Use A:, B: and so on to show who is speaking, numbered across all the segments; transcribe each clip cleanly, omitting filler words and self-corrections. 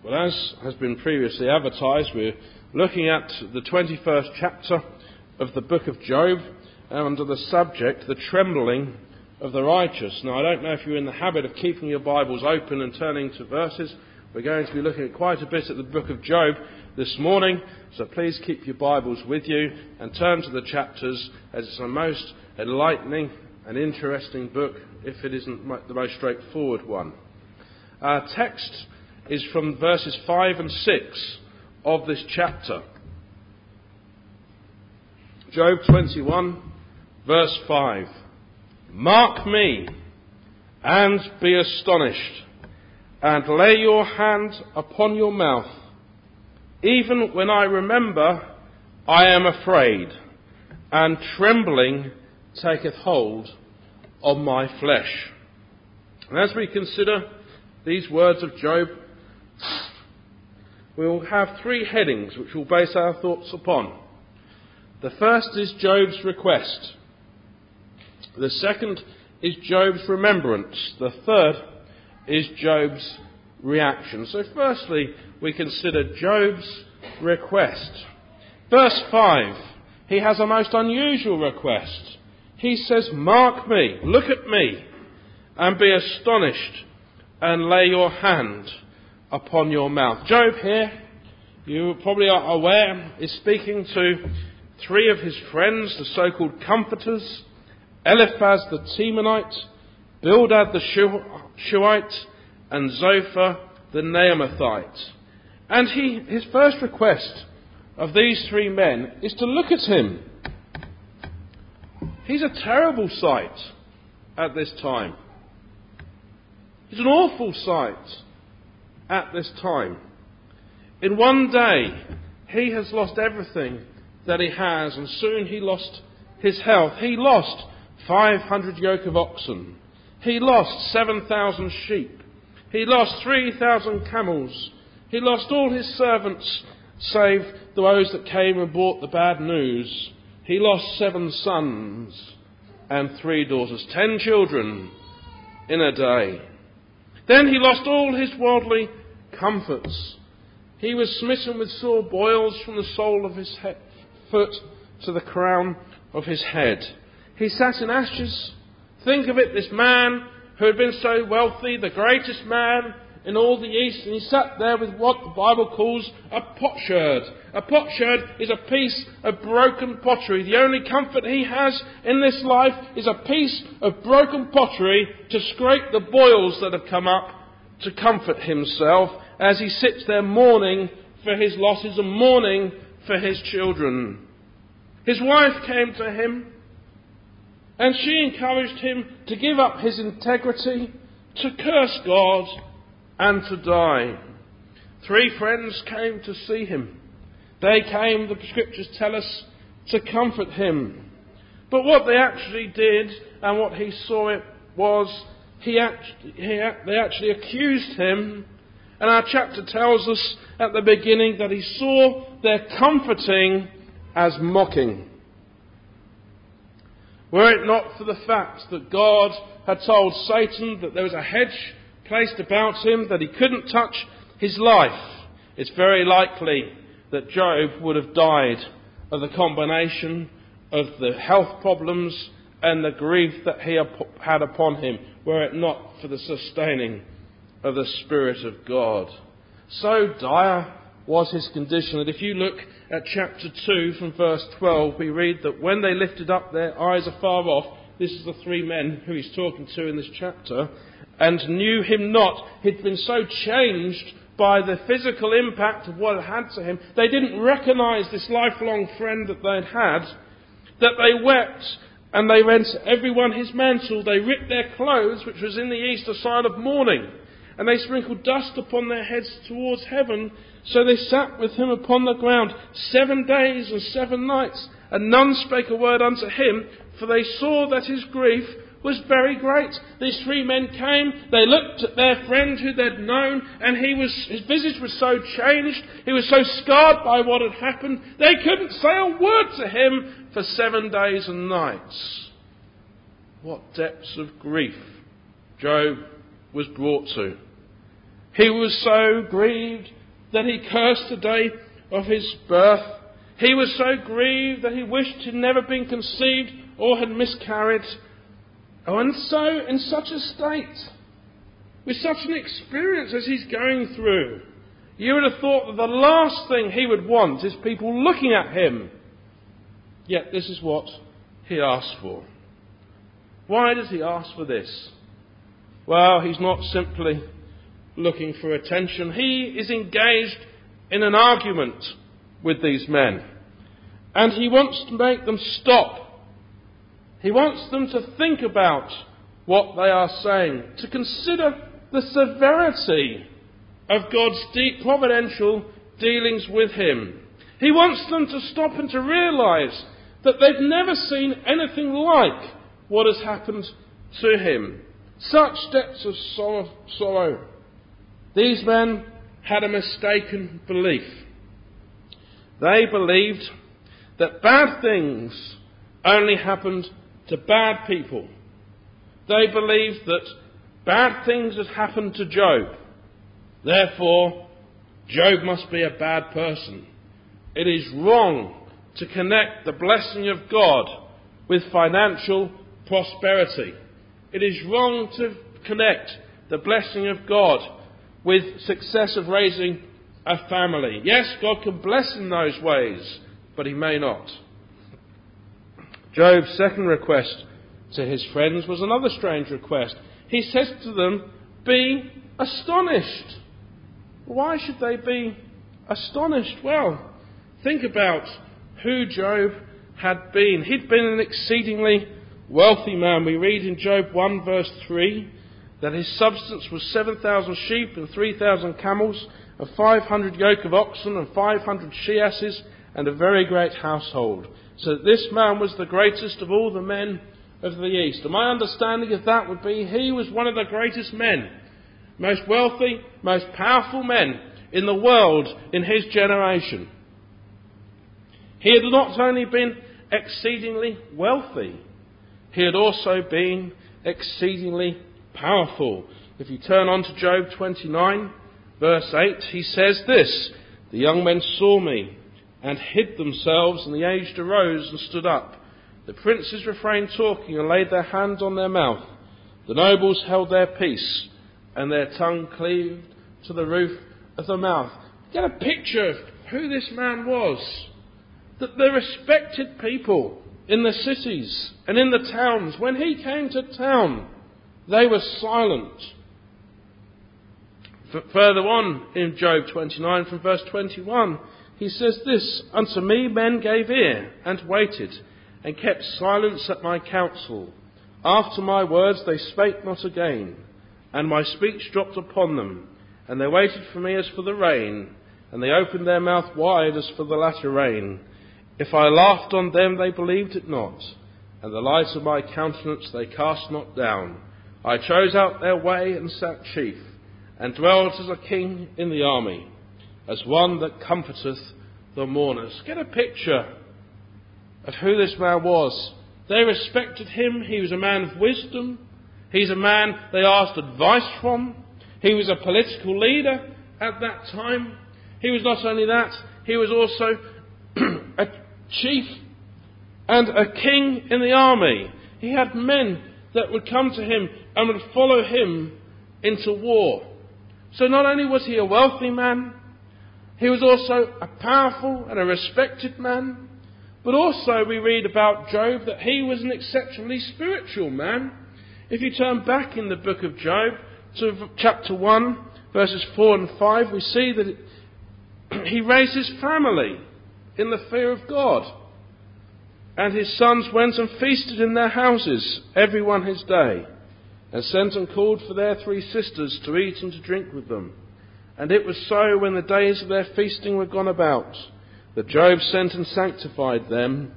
A: Well, as has been previously advertised, we're looking at the 21st chapter of the book of Job under the subject, the trembling of the righteous. Now, I don't know if you're in the habit of keeping your Bibles open and turning to verses. We're going to be looking at quite a bit at the book of Job this morning, so please keep your Bibles with you and turn to the chapters, as it's a most enlightening and interesting book, if it isn't the most straightforward one. Our text is from verses 5 and 6 of this chapter. Job 21, verse 5. Mark me, and be astonished, and lay your hand upon your mouth. Even when I remember, I am afraid, and trembling taketh hold on my flesh. And as we consider these words of Job, we will have three headings which we'll base our thoughts upon. The first is Job's request. The second is Job's remembrance. The third is Job's reaction. So firstly, we consider Job's request. Verse 5, he has a most unusual request. He says, mark me, look at me, and be astonished, and lay your hand upon your mouth. Job here, you probably are aware, is speaking to three of his friends, the so-called comforters, Eliphaz the Temanite, Bildad the Shuhite, and Zophar the Naamathite. And his first request of these three men is to look at him. He's a terrible sight at this time. He's an awful sight at this time. In one day, he has lost everything that he has, and soon he lost his health. He lost 500 yoke of oxen. He lost 7,000 sheep. He lost 3,000 camels. He lost all his servants, save those that came and brought the bad news. He lost 7 sons and 3 daughters, 10 children in a day. Then he lost all his worldly comforts. He was smitten with sore boils from the sole of his foot to the crown of his head. He sat in ashes. Think of it, this man who had been so wealthy, the greatest man in all the East, and he sat there with what the Bible calls a potsherd. A potsherd is a piece of broken pottery. The only comfort he has in this life is a piece of broken pottery to scrape the boils that have come up, to comfort himself as he sits there mourning for his losses and mourning for his children. His wife came to him, and she encouraged him to give up his integrity, to curse God, and to die. 3 friends came to see him. They came, the scriptures tell us, to comfort him. But what they actually did, and what he saw it was, they actually accused him. And our chapter tells us at the beginning that he saw their comforting as mocking. Were it not for the fact that God had told Satan that there was a hedge placed about him, that he couldn't touch his life, it's very likely that Job would have died of the combination of the health problems and the grief that he had upon him, were it not for the sustaining of the Spirit of God. So dire was his condition that if you look at chapter 2 from verse 12, we read that when they lifted up their eyes afar off, this is the 3 men who he's talking to in this chapter, and knew him not. He'd been so changed by the physical impact of what it had to him, they didn't recognise this lifelong friend that they'd had, that they wept, and they rent everyone his mantle. They ripped their clothes, which was in the east a sign of mourning, and they sprinkled dust upon their heads towards heaven. So they sat with him upon the ground 7 days and 7 nights, and none spake a word unto him, for they saw that his grief was very great. These 3 men came, they looked at their friend who they'd known, and his visage was so changed, he was so scarred by what had happened, they couldn't say a word to him for 7 days and nights. What depths of grief Job was brought to. He was so grieved that he cursed the day of his birth. He was so grieved that he wished he'd never been conceived or had miscarried. Oh, and so, in such a state, with such an experience as he's going through, you would have thought that the last thing he would want is people looking at him. Yet this is what he asked for. Why does he ask for this? Well, he's not simply looking for attention. He is engaged in an argument with these men. And he wants to make them stop. He wants them to think about what they are saying, to consider the severity of God's deep providential dealings with him. He wants them to stop and to realise that they've never seen anything like what has happened to him. Such depths of sorrow. These men had a mistaken belief. They believed that bad things only happened to bad people. They believed that bad things had happened to Job. Therefore, Job must be a bad person. It is wrong to connect the blessing of God with financial prosperity. It is wrong to connect the blessing of God with success of raising a family. Yes, God can bless in those ways, but he may not. Job's second request to his friends was another strange request. He says to them, be astonished. Why should they be astonished? Well, think about who Job had been. He'd been an exceedingly wealthy man. We read in Job 1 verse 3 that his substance was 7,000 sheep and 3,000 camels, and 500 yoke of oxen and 500 she-asses, and a very great household. So this man was the greatest of all the men of the East. And my understanding of that would be he was one of the greatest men, most wealthy, most powerful men in the world in his generation. He had not only been exceedingly wealthy, he had also been exceedingly powerful. If you turn on to Job 29, verse 8, he says this, the young men saw me and hid themselves, and the aged arose and stood up. The princes refrained talking and laid their hands on their mouth. The nobles held their peace, and their tongue cleaved to the roof of the mouth. Get a picture of who this man was. That the respected people in the cities and in the towns, when he came to town, they were silent. Further on in Job 29 from verse 21, he says this, unto me men gave ear and waited, and kept silence at my counsel. After my words they spake not again, and my speech dropped upon them. And they waited for me as for the rain, and they opened their mouth wide as for the latter rain. If I laughed on them, they believed it not, and the light of my countenance they cast not down. I chose out their way and sat chief, and dwelt as a king in the army, as one that comforteth the mourners. Get a picture of who this man was. They respected him. He was a man of wisdom. He's a man they asked advice from. He was a political leader at that time. He was not only that, he was also a chief and a king in the army. He had men that would come to him and would follow him into war. So not only was he a wealthy man, he was also a powerful and a respected man, but also we read about Job that he was an exceptionally spiritual man. If you turn back in the book of Job to chapter 1, verses 4 and 5, we see that he raised his family in the fear of God. And his sons went and feasted in their houses, every one his day, and sent and called for their 3 sisters to eat and to drink with them. And it was so when the days of their feasting were gone about, that Job sent and sanctified them,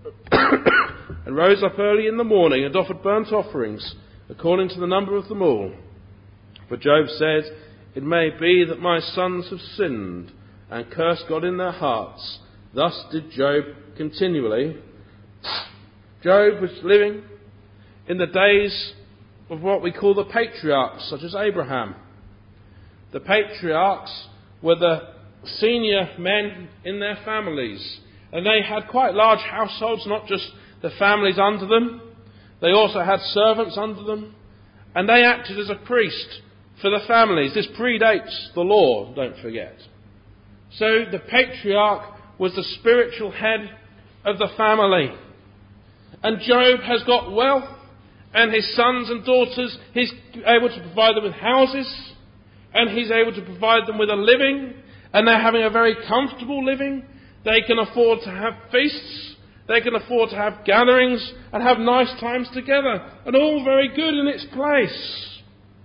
A: and rose up early in the morning and offered burnt offerings, according to the number of them all. For Job said, it may be that my sons have sinned, and cursed God in their hearts. Thus did Job continually. Job was living in the days of what we call the patriarchs, such as Abraham. The patriarchs were the senior men in their families, and they had quite large households, not just the families under them. They also had servants under them, and they acted as a priest for the families. This predates the law, don't forget. So the patriarch was the spiritual head of the family. And Job has got wealth, and his sons and daughters, he's able to provide them with houses, and he's able to provide them with a living, and they're having a very comfortable living. They can afford to have feasts, they can afford to have gatherings, and have nice times together, and all very good in its place.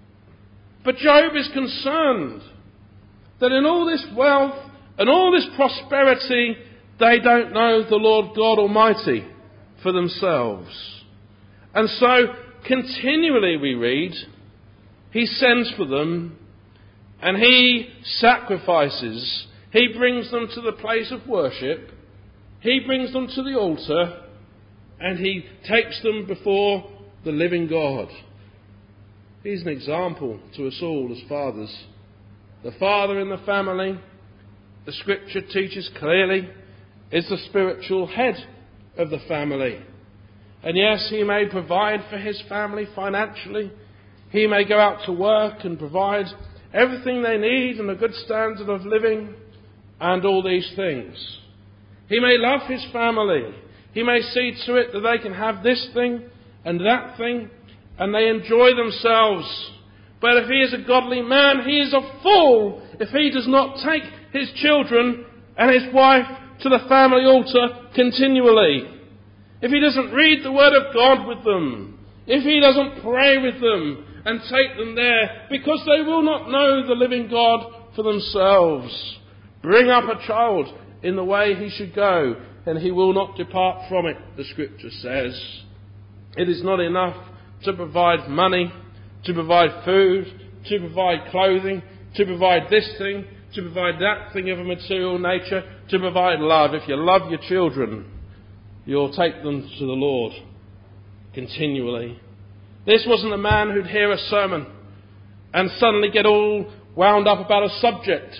A: But Job is concerned that in all this wealth and all this prosperity, they don't know the Lord God Almighty for themselves. And so, continually we read, he sends for them, and he sacrifices. He brings them to the place of worship. He brings them to the altar, and he takes them before the living God. He's an example to us all as fathers. The father in the family, the Scripture teaches clearly, is the spiritual head of the family. And yes, he may provide for his family financially. He may go out to work and provide everything they need and a good standard of living and all these things. He may love his family. He may see to it that they can have this thing and that thing, and they enjoy themselves. But if he is a godly man, he is a fool if he does not take his children and his wife to the family altar continually. If he doesn't read the Word of God with them, if he doesn't pray with them and take them there, because they will not know the living God for themselves. Bring up a child in the way he should go, and he will not depart from it, the Scripture says. It is not enough to provide money, to provide food, to provide clothing, to provide this thing, to provide that thing of a material nature, to provide love. If you love your children, you'll take them to the Lord continually. This wasn't a man who'd hear a sermon and suddenly get all wound up about a subject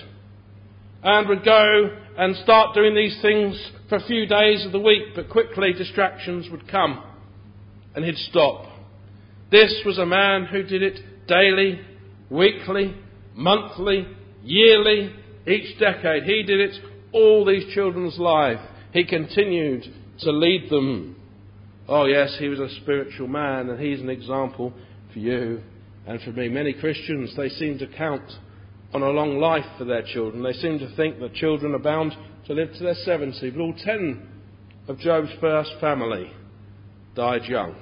A: and would go and start doing these things for a few days of the week, but quickly distractions would come and he'd stop. This was a man who did it daily, weekly, monthly, yearly, each decade. He did it all these children's life. He continued to lead them. Oh yes, he was a spiritual man, and he's an example for you and for me. Many Christians, they seem to count on a long life for their children. They seem to think that children are bound to live to their 70. But all 10 of Job's first family died young.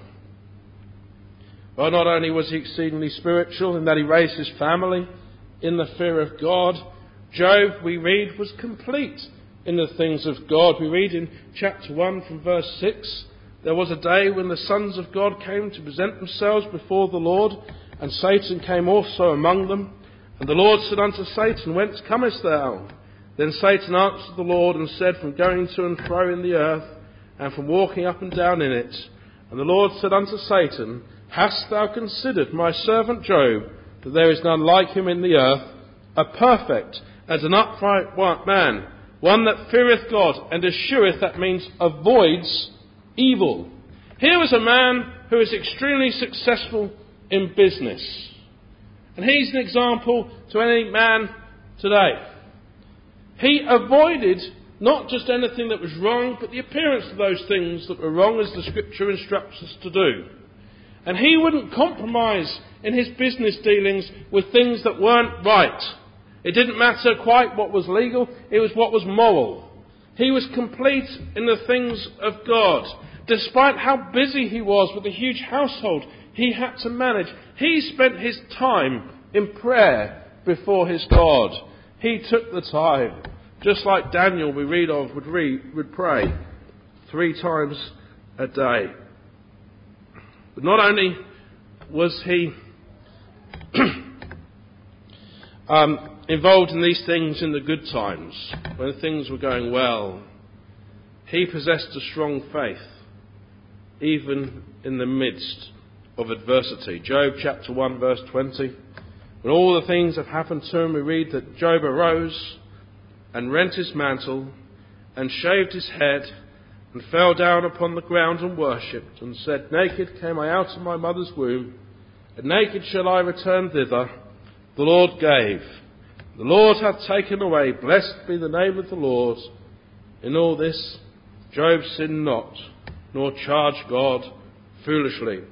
A: Well, not only was he exceedingly spiritual in that he raised his family in the fear of God, Job, we read, was complete in the things of God. We read in chapter 1 from verse 6, there was a day when the sons of God came to present themselves before the Lord, and Satan came also among them. And the Lord said unto Satan, Whence comest thou? Then Satan answered the Lord and said, From going to and fro in the earth, and from walking up and down in it. And the Lord said unto Satan, Hast thou considered my servant Job, that there is none like him in the earth, a perfect and an upright man, one that feareth God and escheweth, that means avoids, evil. Here was a man who is extremely successful in business. And he's an example to any man today. He avoided not just anything that was wrong, but the appearance of those things that were wrong, as the Scripture instructs us to do. And he wouldn't compromise in his business dealings with things that weren't right. It didn't matter quite what was legal, it was what was moral. He was complete in the things of God. Despite how busy he was with the huge household he had to manage, he spent his time in prayer before his God. He took the time, just like Daniel we read of would pray 3 times a day. But not only was he involved in these things in the good times, when things were going well, he possessed a strong faith, even in the midst of adversity. Job chapter 1 verse 20, When all the things have happened to him, we read that Job arose and rent his mantle and shaved his head and fell down upon the ground and worshipped and said, "Naked came I out of my mother's womb, and naked shall I return thither. The Lord gave, the Lord hath taken away. Blessed be the name of the Lord." In all this Job sinned not, nor charged God foolishly.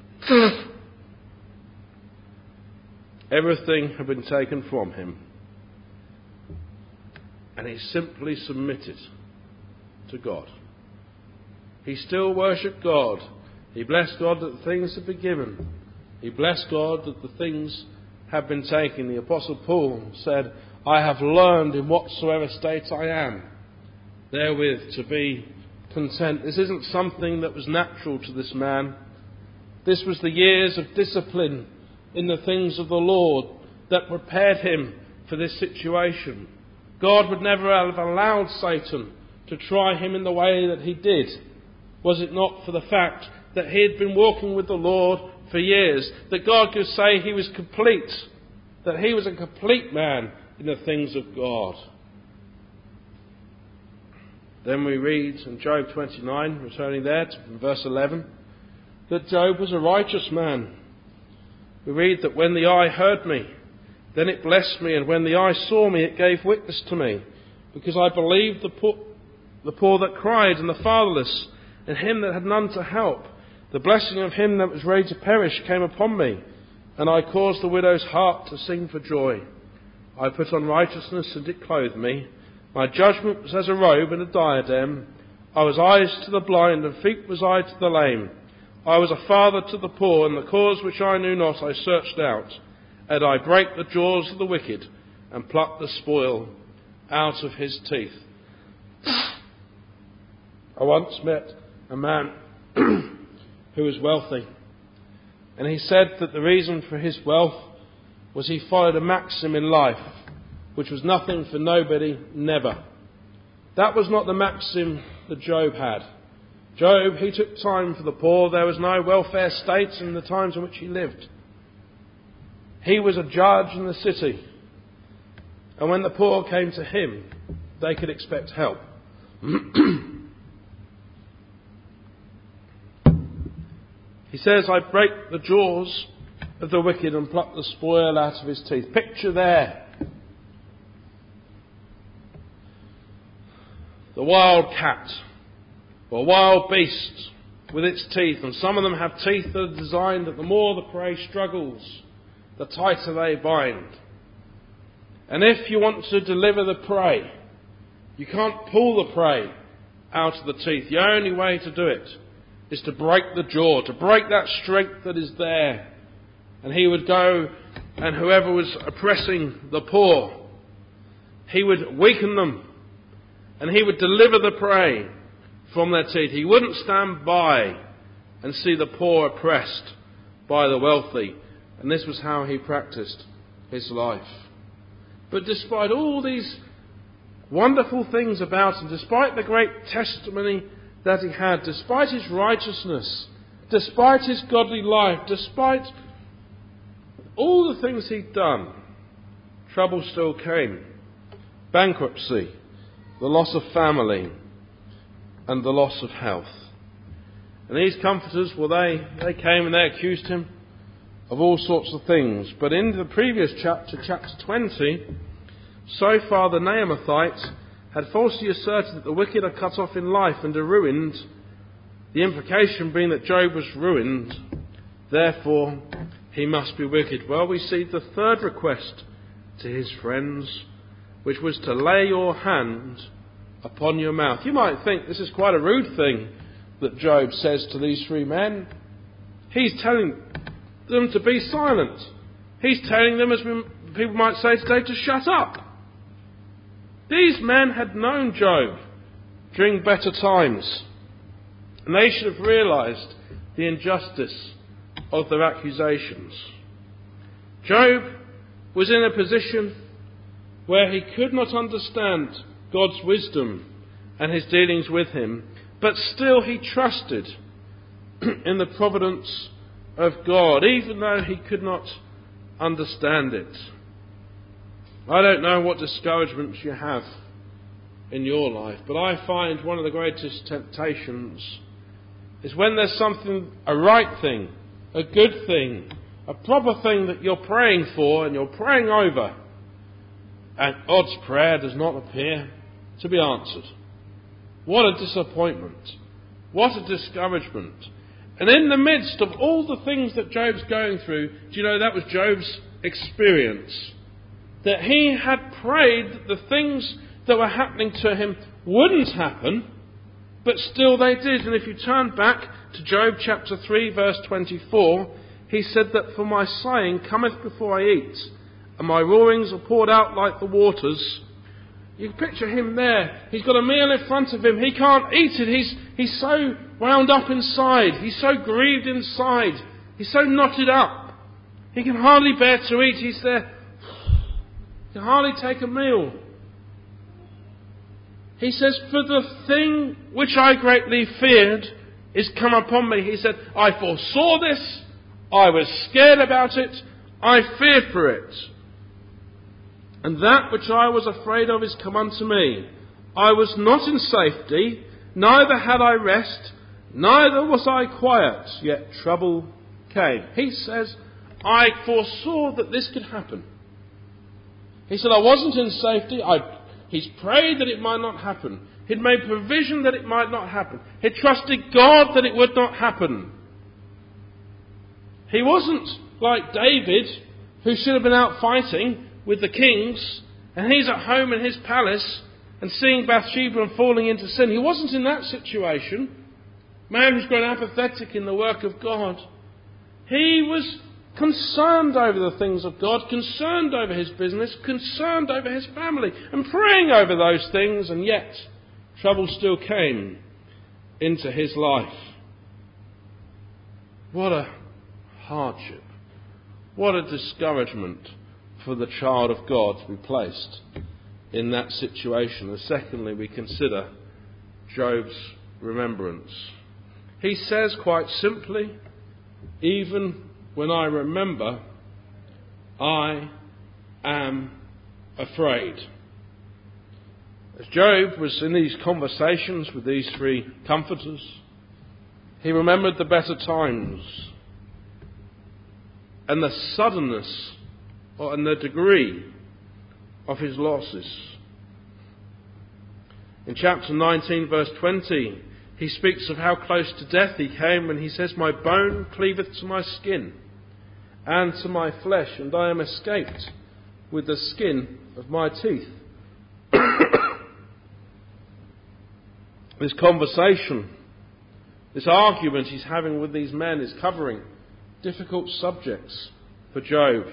A: Everything had been taken from him, and he simply submitted to God. He still worshipped God. He blessed God that the things had been given. He blessed God that the things had been taken. The Apostle Paul said, "I have learned in whatsoever state I am, therewith to be content." This isn't something that was natural to this man. This was the years of discipline in the things of the Lord that prepared him for this situation. God would never have allowed Satan to try him in the way that he did, was it not for the fact that he had been walking with the Lord for years, that God could say he was complete, that he was a complete man in the things of God. Then we read in Job 29, returning there to verse 11, that Job was a righteous man. We read that when the eye heard me, then it blessed me, and when the eye saw me, it gave witness to me, because I believed the poor that cried, and the fatherless, and him that had none to help. The blessing of him that was ready to perish came upon me, and I caused the widow's heart to sing for joy. I put on righteousness, and it clothed me. My judgment was as a robe and a diadem. I was eyes to the blind, and feet was I to the lame. I was a father to the poor, and the cause which I knew not I searched out. And I brake the jaws of the wicked, and plucked the spoil out of his teeth. I once met a man who was wealthy, and he said that the reason for his wealth was he followed a maxim in life, which was nothing for nobody, never. That was not the maxim that Job had. Job, he took time for the poor. There was no welfare state in the times in which he lived. He was a judge in the city, and when the poor came to him, they could expect help. He says, I break the jaws of the wicked and pluck the spoil out of his teeth. Picture there the wild cat or wild beast with its teeth, and some of them have teeth that are designed that the more the prey struggles, the tighter they bind. And if you want to deliver the prey, you can't pull the prey out of the teeth. The only way to do it is to break the jaw, to break that strength that is there. And he would go, and whoever was oppressing the poor, he would weaken them, and he would deliver the prey from their teeth. He wouldn't stand by and see the poor oppressed by the wealthy. And this was how he practiced his life. But despite all these wonderful things about him, despite the great testimony that he had, despite his righteousness, despite his godly life, despite all the things he'd done, trouble still came. Bankruptcy, the loss of family, and the loss of health. And these comforters, well, they came and they accused him of all sorts of things. But in the previous chapter, chapter 20, so far the Naamothites had falsely asserted that the wicked are cut off in life and are ruined, the implication being that Job was ruined, therefore he must be wicked. Well, we see the third request to his friends, which was to lay your hand upon your mouth. You might think this is quite a rude thing that Job says to these three men. He's telling them to be silent. He's telling them, as people might say today, to shut up. These men had known Job during better times, and they should have realised the injustice of their accusations. Job was in a position where he could not understand God's wisdom and his dealings with him, but still he trusted in the providence of God, even though he could not understand it. I don't know what discouragements you have in your life, but I find one of the greatest temptations is when there's something, a right thing, a good thing, a proper thing that you're praying for and you're praying over, and God's prayer does not appear to be answered. What a disappointment. What a discouragement. And in the midst of all the things that Job's going through, do you know that was Job's experience? That he had prayed that the things that were happening to him wouldn't happen, but still they did. And if you turn back to Job chapter 3 verse 24, he said that for my sighing cometh before I eat, and my roarings are poured out like the waters. You can picture him there. He's got a meal in front of him. He can't eat it. He's so wound up inside. He's so grieved inside. He's so knotted up. He can hardly bear to eat. He's there. He can hardly take a meal. He says, for the thing which I greatly feared is come upon me. He said, I foresaw this. I was scared about it. I feared for it. And that which I was afraid of is come unto me. I was not in safety, neither had I rest, neither was I quiet, yet trouble came. He says, I foresaw that this could happen. He said, I wasn't in safety. He's prayed that it might not happen. He'd made provision that it might not happen. He trusted God that it would not happen. He wasn't like David, who should have been out fighting with the kings, and he's at home in his palace and seeing Bathsheba and falling into sin. He wasn't in that situation. Man who's grown apathetic in the work of God. He was concerned over the things of God, concerned over his business, concerned over his family, and praying over those things, and yet trouble still came into his life. What a hardship. What a discouragement for the child of God to be placed in that situation. And secondly, we consider Job's remembrance. He says quite simply, even when I remember, I am afraid. As Job was in these conversations with these three comforters, he remembered the better times and the suddenness and the degree of his losses. In chapter 19 verse 20, he speaks of how close to death he came when he says, my bone cleaveth to my skin and to my flesh, and I am escaped with the skin of my teeth. This conversation, this argument he's having with these men is covering difficult subjects for Job.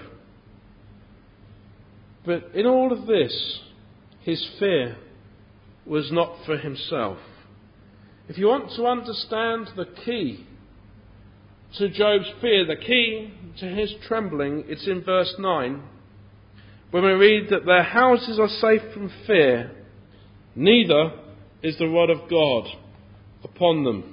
A: But in all of this, his fear was not for himself. If you want to understand the key to Job's fear, the key to his trembling, it's in verse 9, when we read that their houses are safe from fear, neither is the rod of God upon them.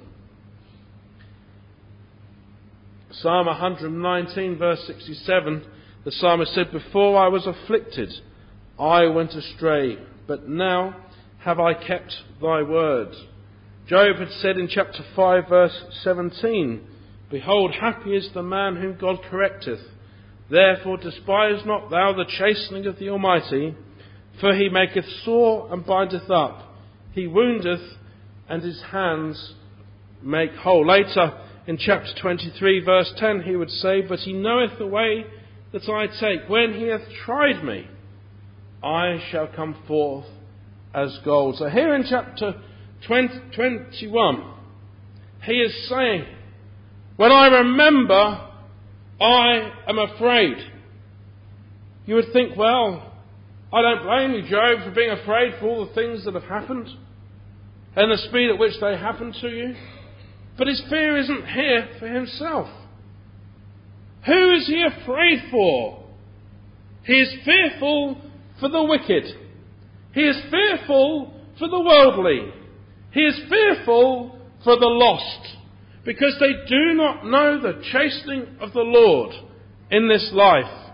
A: Psalm 119 verse 67, the psalmist said, before I was afflicted, I went astray, but now have I kept thy word. Job had said in chapter 5 verse 17, behold, happy is the man whom God correcteth. Therefore despise not thou the chastening of the Almighty, for he maketh sore and bindeth up. He woundeth, and his hands make whole. Later in chapter 23 verse 10 he would say, but he knoweth the way that I take. When he hath tried me, I shall come forth as gold. So here in chapter 21, he is saying, when I remember, I am afraid. You would think, well, I don't blame you, Job, for being afraid for all the things that have happened and the speed at which they happened to you. But his fear isn't here for himself. Who is he afraid for? He is fearful for the wicked. He is fearful for the worldly. He is fearful for the lost, because they do not know the chastening of the Lord in this life.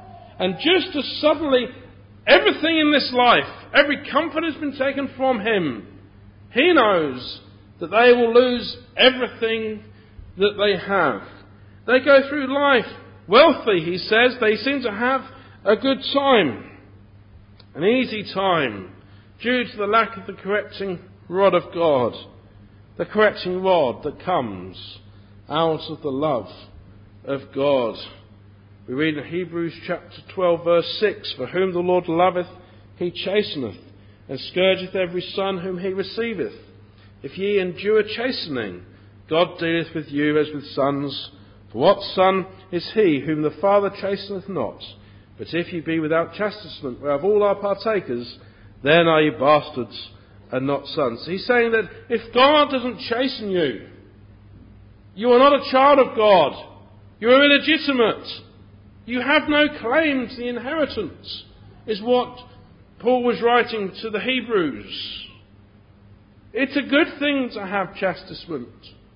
A: And just as suddenly everything in this life, every comfort has been taken from him, he knows that they will lose everything that they have. They go through life wealthy, he says. They seem to have a good time, an easy time, due to the lack of the correcting rod of God, the correcting rod that comes out of the love of God. We read in Hebrews chapter 12 verse 6, "For whom the Lord loveth, he chasteneth, and scourgeth every son whom he receiveth. If ye endure chastening, God dealeth with you as with sons. For what son is he whom the Father chasteneth not? But if ye be without chastisement, whereof all are partakers, then are ye bastards and not sons." He's saying that if God doesn't chasten you, you are not a child of God. You are illegitimate. You have no claim to the inheritance, is what Paul was writing to the Hebrews. It's a good thing to have chastisement.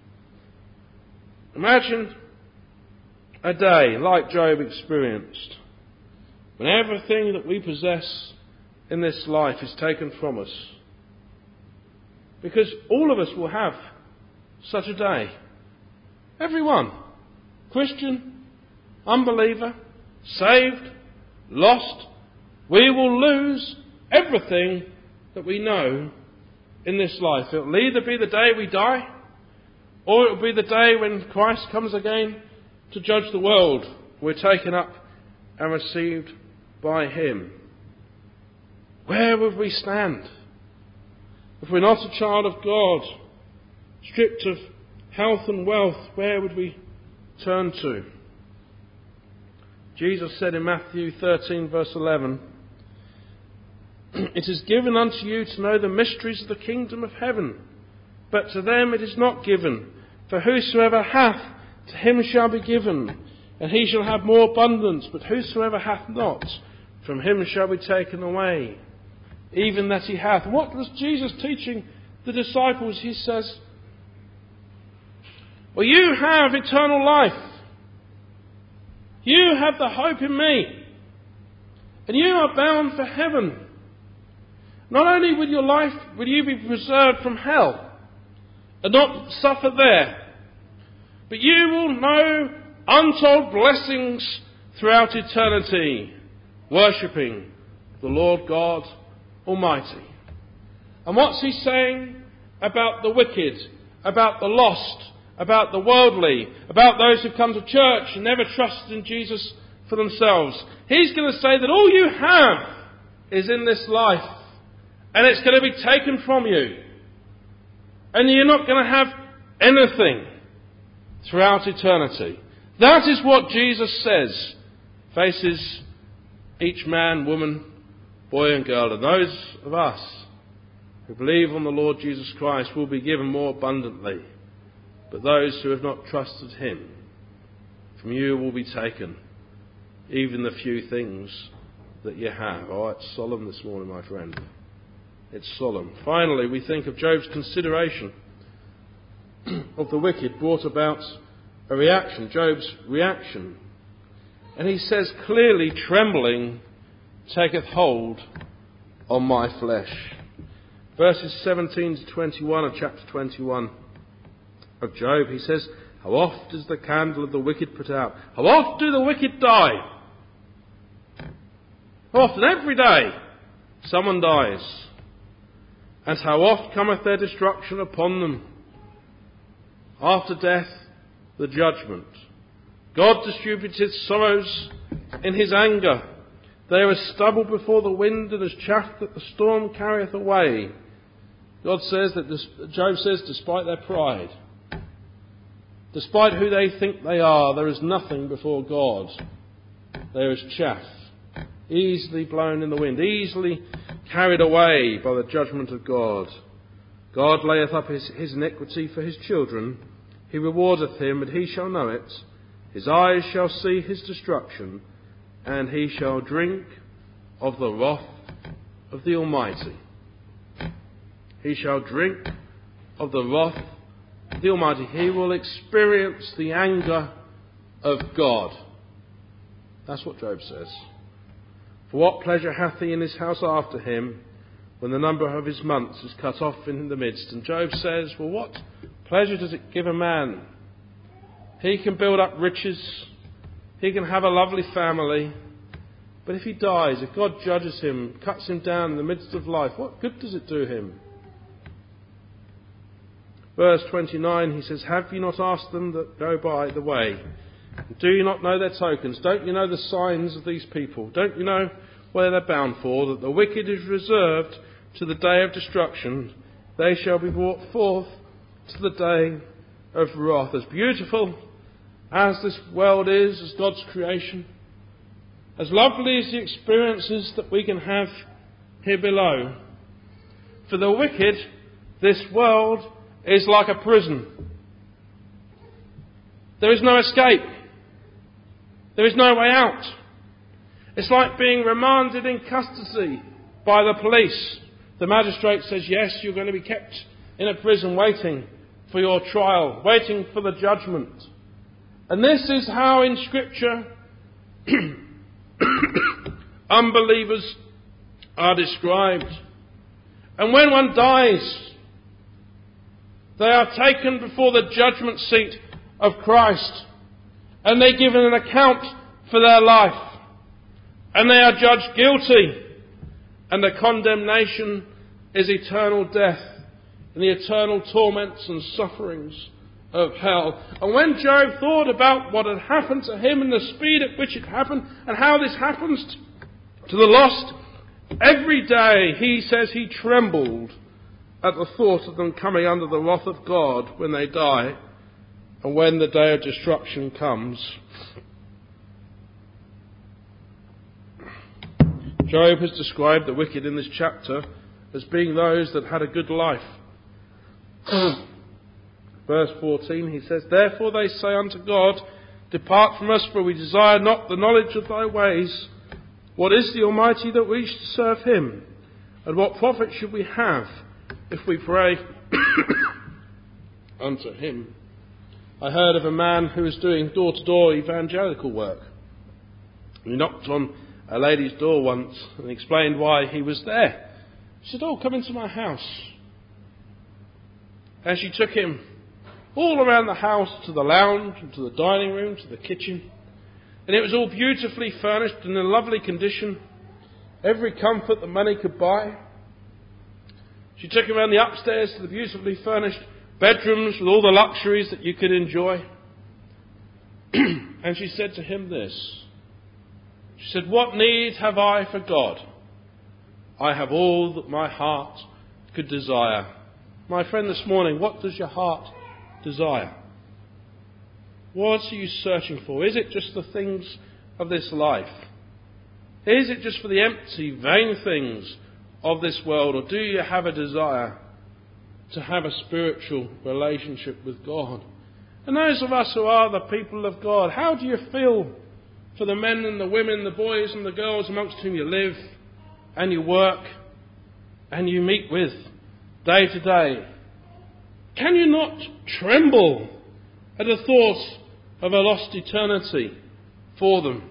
A: Imagine a day like Job experienced, when everything that we possess in this life is taken from us. Because all of us will have such a day. Everyone. Christian, unbeliever, saved, lost. We will lose everything that we know in this life. It will either be the day we die, or it will be the day when Christ comes again to judge the world. We're taken up and received by him. Where would we stand if we're not a child of God, stripped of health and wealth? Where would we turn to? Jesus said in Matthew 13 verse 11, "It is given unto you to know the mysteries of the kingdom of heaven, but to them it is not given. For whosoever hath, to him shall be given, and he shall have more abundance. But whosoever hath not, from him shall be taken away, even that he hath." What was Jesus teaching the disciples? He says, well, you have eternal life. You have the hope in me. And you are bound for heaven. Not only will your life, will you be preserved from hell and not suffer there, but you will know untold blessings throughout eternity, worshipping the Lord God Almighty. And what's he saying about the wicked, about the lost, about the worldly, about those who come to church and never trusted in Jesus for themselves? He's going to say that all you have is in this life, and it's going to be taken from you. And you're not going to have anything throughout eternity. That is what Jesus says faces each man, woman, boy and girl. And those of us who believe on the Lord Jesus Christ will be given more abundantly. But those who have not trusted him, from you will be taken even the few things that you have. Oh, it's solemn this morning, my friend. It's solemn. Finally, we think of Job's consideration of the wicked brought about a reaction, Job's reaction. And he says clearly, "Trembling taketh hold on my flesh." Verses 17 to 21 of chapter 21 of Job, he says, "How oft is the candle of the wicked put out? How oft do the wicked die? How often? Every day someone dies. And how oft cometh their destruction upon them? After death, the judgment. God distributeth sorrows in his anger. They are as stubble before the wind, and as chaff that the storm carrieth away." Job says, despite their pride, despite who they think they are, there is nothing before God. There is chaff, easily blown in the wind, easily carried away by the judgment of God. God layeth up his iniquity for his children. He rewardeth him, and he shall know it. His eyes shall see his destruction, and he shall drink of the wrath of the Almighty. He shall drink of the wrath of the Almighty. He will experience the anger of God. That's what Job says. For what pleasure hath he in his house after him, when the number of his months is cut off in the midst? And Job says, well, what pleasure does it give a man? He can build up riches, he can have a lovely family, but if he dies, if God judges him, cuts him down in the midst of life, what good does it do him? Verse 29, he says, have you not asked them that go by the way? Do you not know their tokens? Don't you know the signs of these people? Don't you know where they're bound for? That the wicked is reserved to the day of destruction. They shall be brought forth to the day of wrath. As beautiful as this world is, as God's creation, as lovely as the experiences that we can have here below, for the wicked, this world is like a prison. There is no escape. There is no way out. It's like being remanded in custody by the police. The magistrate says, yes, you're going to be kept in a prison waiting for your trial, waiting for the judgment. And this is how in Scripture unbelievers are described. And when one dies, they are taken before the judgment seat of Christ, and they're given an account for their life, and they are judged guilty, and the condemnation is eternal death and the eternal torments and sufferings of hell. And when Job thought about what had happened to him and the speed at which it happened and how this happens to the lost, every day he says he trembled at the thought of them coming under the wrath of God when they die and when the day of destruction comes. Job has described the wicked in this chapter as being those that had a good life. Verse 14, he says, therefore they say unto God, depart from us, for we desire not the knowledge of thy ways. What is the Almighty that we should serve him? And what profit should we have if we pray unto him? I heard of a man who was doing door-to-door evangelical work. He knocked on a lady's door once and explained why he was there. She said, oh, come into my house. And she took him all around the house, to the lounge, and to the dining room, to the kitchen. And it was all beautifully furnished and in lovely condition. Every comfort that money could buy. She took him around the upstairs to the beautifully furnished bedrooms with all the luxuries that you could enjoy. And she said to him this. She said, what need have I for God? I have all that my heart could desire. My friend, this morning, what does your heart desire? What are you searching for? Is it just the things of this life? Is it just for the empty, vain things of this world? Or do you have a desire to have a spiritual relationship with God? And those of us who are the people of God, how do you feel for the men and the women, the boys and the girls amongst whom you live and you work and you meet with day to day? Can you not tremble at the thought of a lost eternity for them?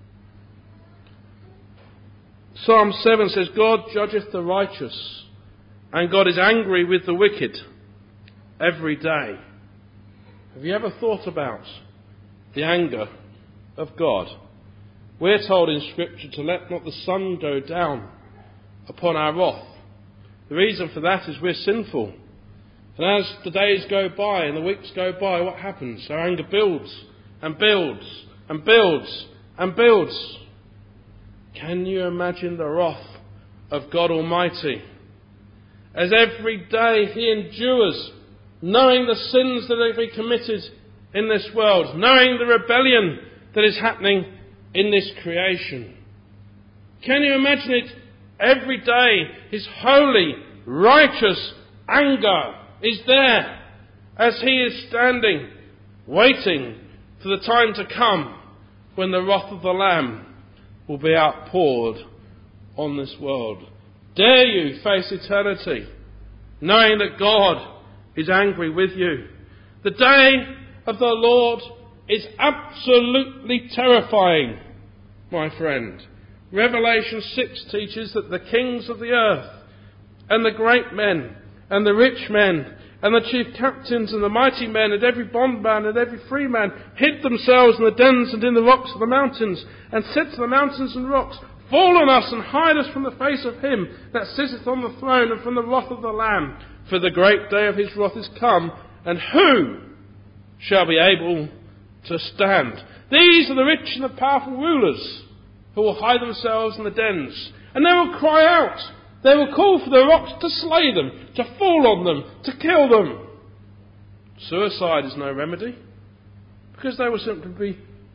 A: Psalm 7 says, God judgeth the righteous, and God is angry with the wicked every day. Have you ever thought about the anger of God? We're told in Scripture to let not the sun go down upon our wrath. The reason for that is we're sinful. And as the days go by and the weeks go by, what happens? Our anger builds and builds and builds and builds. Can you imagine the wrath of God Almighty? As every day he endures, knowing the sins that have been committed in this world, knowing the rebellion that is happening in this creation. Can you imagine it? Every day his holy, righteous anger is there as he is standing, waiting for the time to come when the wrath of the Lamb will be outpoured on this world. Dare you face eternity, knowing that God is angry with you? The day of the Lord is absolutely terrifying, my friend. Revelation 6 teaches that the kings of the earth and the great men and the rich men and the chief captains and the mighty men and every bondman and every free man hid themselves in the dens and in the rocks of the mountains, and said to the mountains and rocks, Fall on us and hide us from the face of him that sitteth on the throne and from the wrath of the Lamb. For the great day of his wrath is come, and who shall be able to stand? These are the rich and the powerful rulers who will hide themselves in the dens, and they will cry out. They will call for the rocks to slay them, to fall on them, to kill them. Suicide is no remedy, because they will simply be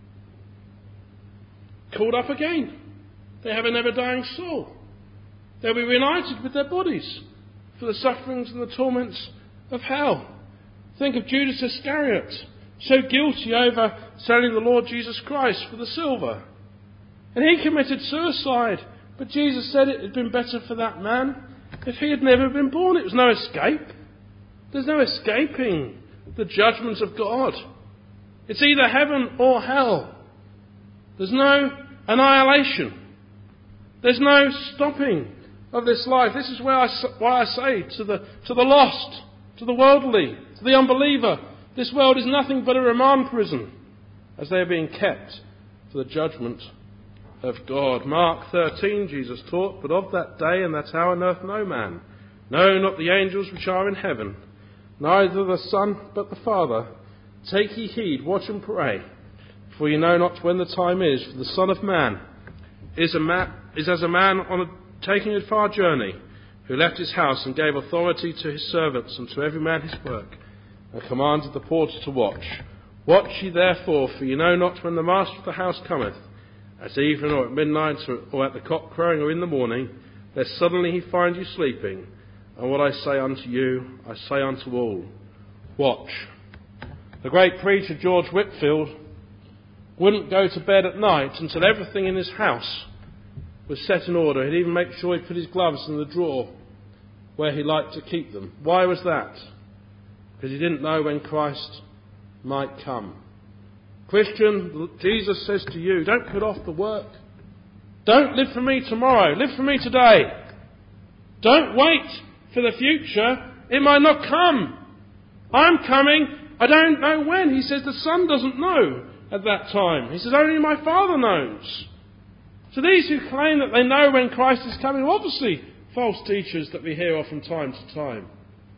A: called up again. They have a never-dying soul. They'll be reunited with their bodies for the sufferings and the torments of hell. Think of Judas Iscariot, so guilty over selling the Lord Jesus Christ for the silver. And he committed suicide. But Jesus said it had been better for that man if he had never been born. It was no escape. There's no escaping the judgment of God. It's either heaven or hell. There's no annihilation. There's no stopping of this life. This is why I say to the lost, to the worldly, to the unbeliever, this world is nothing but a remand prison as they are being kept for the judgment of God. Mark 13, Jesus taught, But of that day and that hour knoweth no man, no, not the angels which are in heaven, neither the Son, but the Father. Take ye heed, watch and pray, for ye know not when the time is. For the Son of Man is as a man taking a far journey, who left his house and gave authority to his servants and to every man his work, and commanded the porter to watch. Watch ye therefore, for ye know not when the master of the house cometh, at even or at midnight or at the cock crowing or in the morning, lest suddenly he find you sleeping. And what I say unto you, I say unto all, watch. The great preacher George Whitefield wouldn't go to bed at night until everything in his house was set in order. He'd even make sure he put his gloves in the drawer where he liked to keep them. Why was that? Because he didn't know when Christ might come. Christian, Jesus says to you, don't put off the work. Don't live for me tomorrow. Live for me today. Don't wait for the future. It might not come. I'm coming. I don't know when. He says the Son doesn't know at that time. He says only my Father knows. So these who claim that they know when Christ is coming are obviously false teachers that we hear of from time to time.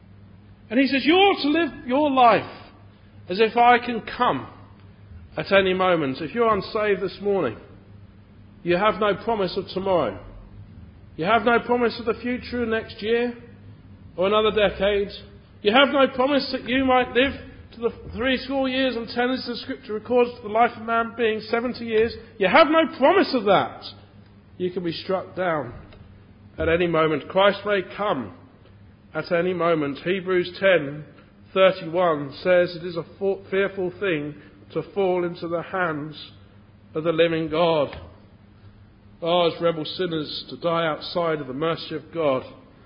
A: And he says you ought to live your life as if I can come at any moment. If you're unsaved this morning, you have no promise of tomorrow. You have no promise of the future next year or another decade. You have no promise that you might live to the 70 years and 10, as the Scripture records, to the life of man being 70 years. You have no promise of that. You can be struck down at any moment. Christ may come at any moment. Hebrews 10:31 says it is a fearful thing to fall into the hands of the living God. Oh, as rebel sinners, to die outside of the mercy of God.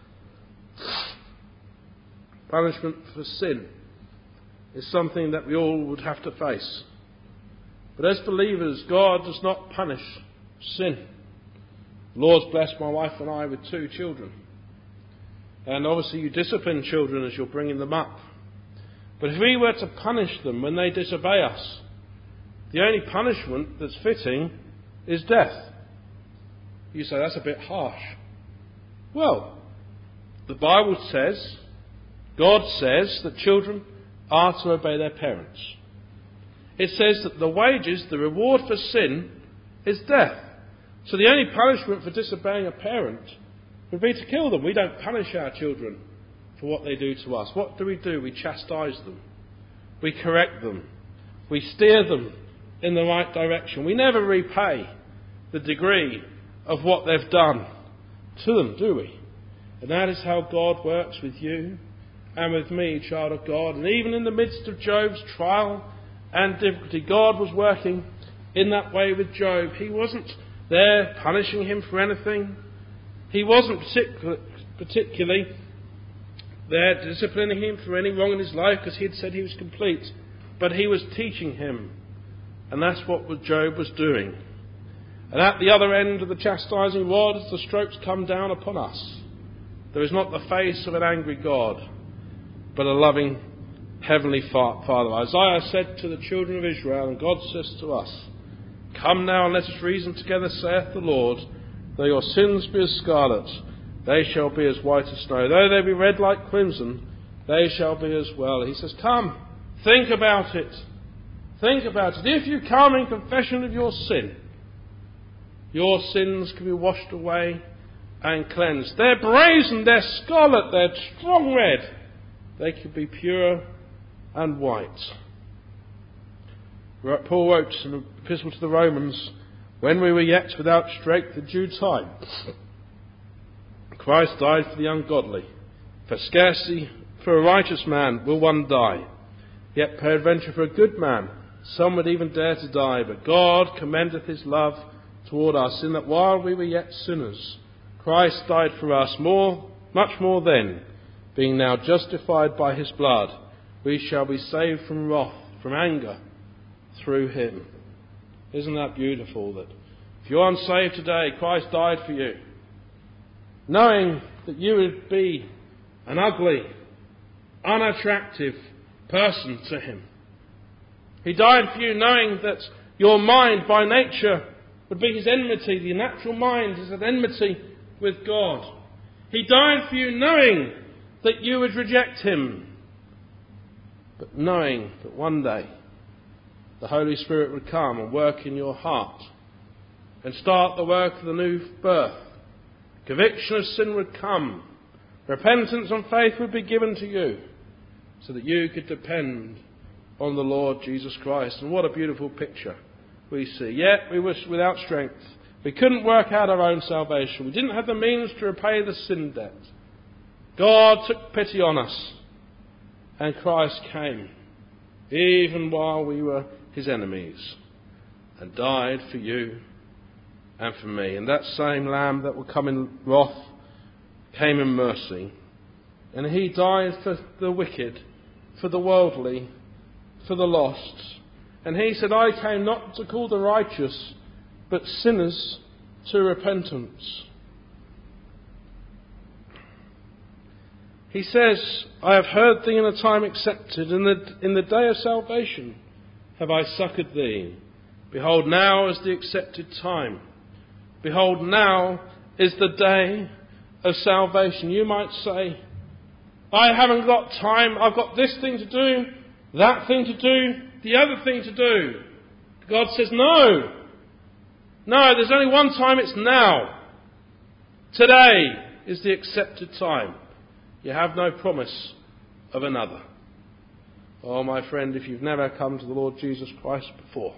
A: Punishment for sin is something that we all would have to face. But as believers, God does not punish sin. The Lord's blessed my wife and I with 2 children. And obviously you discipline children as you're bringing them up. But if we were to punish them when they disobey us, the only punishment that's fitting is death. You say, that's a bit harsh. Well, the Bible says, God says that children are to obey their parents. It says that the wages, the reward for sin, is death. So the only punishment for disobeying a parent would be to kill them. We don't punish our children for what they do to us. What do? We chastise them. We correct them. We steer them in the right direction. We never repay the degree of what they've done to them, do we? And that is how God works with you and with me, child of God. And even in the midst of Job's trial and difficulty, God was working in that way with Job. He wasn't there punishing him for anything. He wasn't particularly there disciplining him for any wrong in his life, because he had said he was complete. But he was teaching him. And that's what Job was doing. And at the other end of the chastising rod, as the strokes come down upon us, there is not the face of an angry God, but a loving heavenly Father. Isaiah said to the children of Israel, and God says to us, "Come now and let us reason together, saith the Lord. Though your sins be as scarlet, they shall be as white as snow. Though they be red like crimson, they shall be as well." He says, come, think about it. Think about it. If you come in confession of your sin, your sins can be washed away and cleansed. They're brazen, they're scarlet, they're strong red. They can be pure and white. Paul wrote in the Epistle to the Romans, "When we were yet without strength in due time, Christ died for the ungodly. For scarcely for a righteous man will one die. Yet peradventure for a good man some would even dare to die. But God commendeth his love toward us, in that while we were yet sinners, Christ died for us. Much more then, being now justified by his blood, we shall be saved from wrath, from anger, through him." Isn't that beautiful? That if you're unsaved today, Christ died for you, knowing that you would be an ugly, unattractive person to him. He died for you knowing that your mind by nature would be his enmity. The natural mind is at enmity with God. He died for you knowing that you would reject him, but knowing that one day the Holy Spirit would come and work in your heart and start the work of the new birth. Conviction of sin would come. Repentance and faith would be given to you so that you could depend on the Lord Jesus Christ. And what a beautiful picture we see. Yet we were without strength. We couldn't work out our own salvation. We didn't have the means to repay the sin debt. God took pity on us, and Christ came, even while we were his enemies, and died for you and for me. And that same Lamb that will come in wrath came in mercy. And he died for the wicked, for the worldly, for the lost. And he said, "I came not to call the righteous, but sinners to repentance." He says, "I have heard thee in a time accepted, in the day of salvation have I succoured thee. Behold, now is the accepted time. Behold, now is the day of salvation." You might say, "I haven't got time. I've got this thing to do, that thing to do, the other thing to do." God says, no, there's only one time. It's now. Today is the accepted time. You have no promise of another. Oh, my friend, if you've never come to the Lord Jesus Christ before,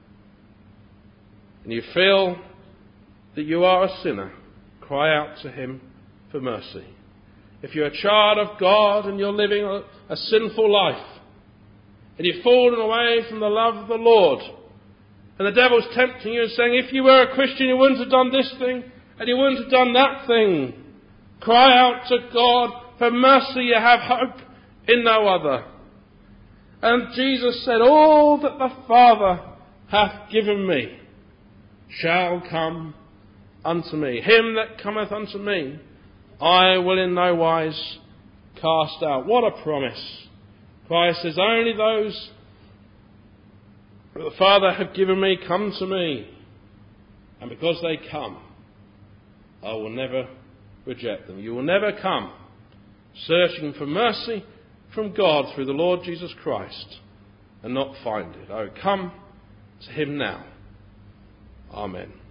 A: and you feel that you are a sinner, cry out to him for mercy. If you're a child of God and you're living a sinful life, and you've fallen away from the love of the Lord, and the devil's tempting you and saying, if you were a Christian you wouldn't have done this thing, and you wouldn't have done that thing, cry out to God for mercy. You have hope in no other. And Jesus said, "All that the Father hath given me shall come unto me. Him that cometh unto me, I will in no wise cast out." What a promise. Christ says, "Only those that the Father hath given me come to me. And because they come, I will never reject them." You will never come searching for mercy from God through the Lord Jesus Christ and not find it. Oh, come to him now. Amen.